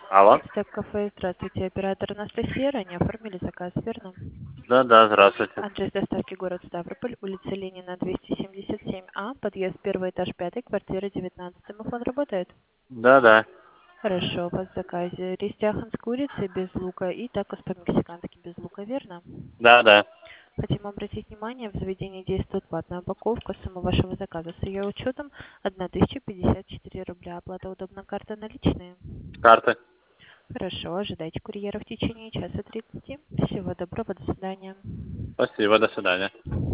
Алло. Степ кафе, здравствуйте, оператор Анастасия, ранее оформили заказ, верно? Да, здравствуйте. Адрес доставки город Ставрополь, улица Ленина, 277А, подъезд, первый этаж, 5, квартира 19. Домофон работает? Да. Хорошо, у вас в заказе рис яхан с курицей без лука и такос по-мексикански без лука, верно? Да. Хотим обратить внимание, в заведении действует платная упаковка, сумма вашего заказа с ее учетом 1054 рубля. Оплата удобна, карта наличные. Карты. Хорошо, ожидайте курьера в течение часа 30. Всего доброго, до свидания. Спасибо, до свидания.